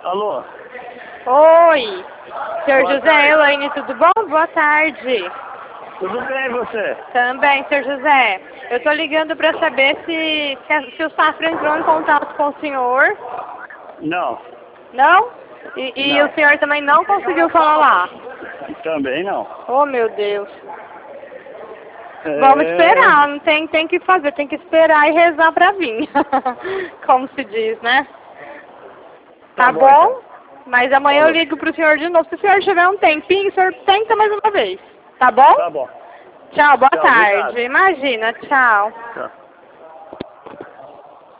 Alô? Oi, senhor Boa José, tarde. Elaine, tudo bom? Boa tarde. Tudo bem, e você? Também, senhor José. Eu tô ligando para saber se o Safra entrou em contato com o senhor. Não. Não? E Não. o senhor também não conseguiu falar lá? Também não. Oh, meu Deus. Vamos esperar, não tem que fazer, tem que esperar e rezar pra vir. Como se diz, né? Tá bom, bom? então. Mas amanhã eu Falou. ligo pro senhor de novo. Se o senhor tiver um tempinho, o senhor tenta mais uma vez. Tá bom? Tá bom. Tchau, boa Tchau, obrigado. tarde. Imagina, tchau. Tchau.